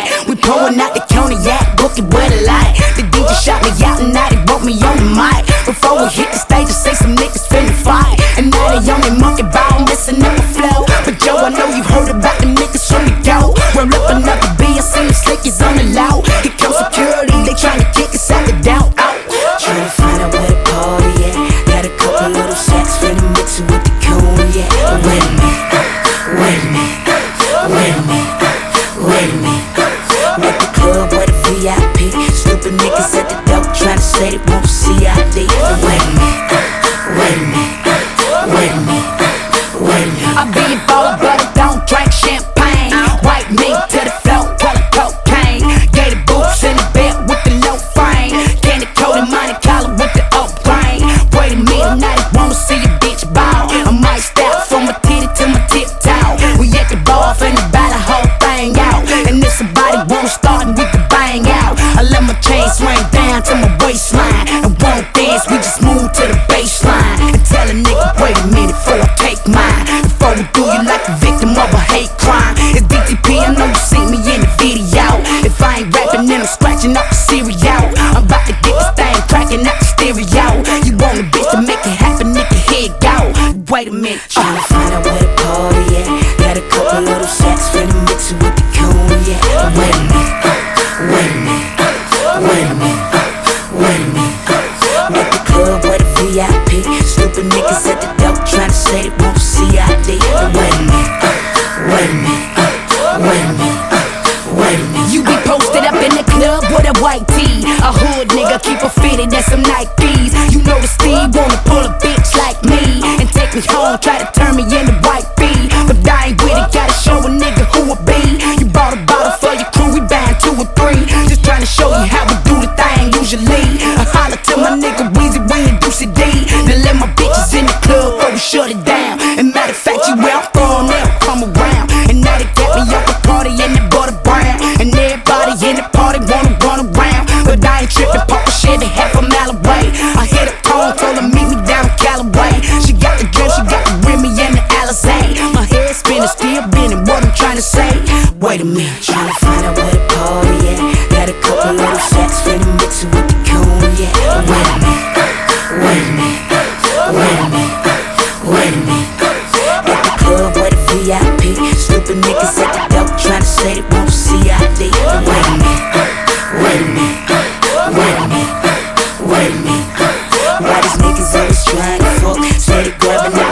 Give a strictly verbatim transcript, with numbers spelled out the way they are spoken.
night. We pouring out the cognac, booking where the light. The D J shot me out and now they broke me on the mic. Before we hit the stage, I say some niggas finna fight. And now they on their monkey ball, messing up the flow. But Joe, I know you heard about them niggas from the go. Roll up another B, I see them slickies on the low. Here comes security, they tryna kick us out the doubt. Tryna find out where the party at. Got a couple little sacks finna mix it with the cognac. But wait a minute, wait a minute, wait a minute, wait a minute. At the club where the V I P, stupid niggas at the door tryna say they want C I D. But wait a minute, wait a minute, wait a minute, wait a minute. I be a baller, but I don't drink champagne. White meat to the floor, call it cocaine. Gator boots in the bed with the low frame. Candy coated Monte Carlo with the up brain. Wait a minute, now they wanna see a bitch ball. I might step from my titty to my tip toe. We at the bar, finna buy the whole thing out. And if somebody wanna start, we can bang out. I let my chain swing down to my waistline. And won't dance, we just move to the baseline. And tell a nigga, wait a minute before I take mine. Before we do you like a victim of a hate crime. It's D T P, I know you see me in the video. If I ain't rapping, then I'm scratching up the cereal. I'm about to get this thing cracking out the stereo. You want a bitch to make it happen, nigga, here it go. Wait a minute, Tryna find out where the party at. Got a couple little sacks finna mix it with the cognac. But wait a minute, wait a minute, wait a minute, wait a minute. At the club where the V I P, stupid niggas at the door tryna say they want C I D. But wait a minute, wait a minute, wait a minute, wait a minute. you be posted up in the club with a white tee. A hood nigga keep a fitted and some Nikes. You know the Steve wanna pull a bitch like me and take me home, try to turn me into white bee. But I ain't with it, gotta show a nigga who I be. You bought a bottle for your crew, we buying two or three. Just trying to show you how we do the thing usually. I holler to my nigga Weezy, we ain't do C D. Then let my bitches in the club before we shut it down. And matter of fact, you where I'm from, they'll come around. And now they got me up a party and they bought a brown. And everybody in the party wanna run around. But I ain't tripping, pop a shit, they half a mile away. I hit a phone, told her meet me down in Callaway. She got the drink, she got the Remy and the Alizé. My head spinning, still bending, what I'm trying to say. Wait a minute, Tryna find out where the party at. Got a couple little sacks finna mix it with the cognac. But wait a minute, wait a minute, wait a minute, wait a minute. At the club where the V I P, stupid niggas at the door tryna say they want C I D. But wait a minute, wait a minute, wait a minute, wait a minute. Why these niggas always trying to fuck? Steady grabbing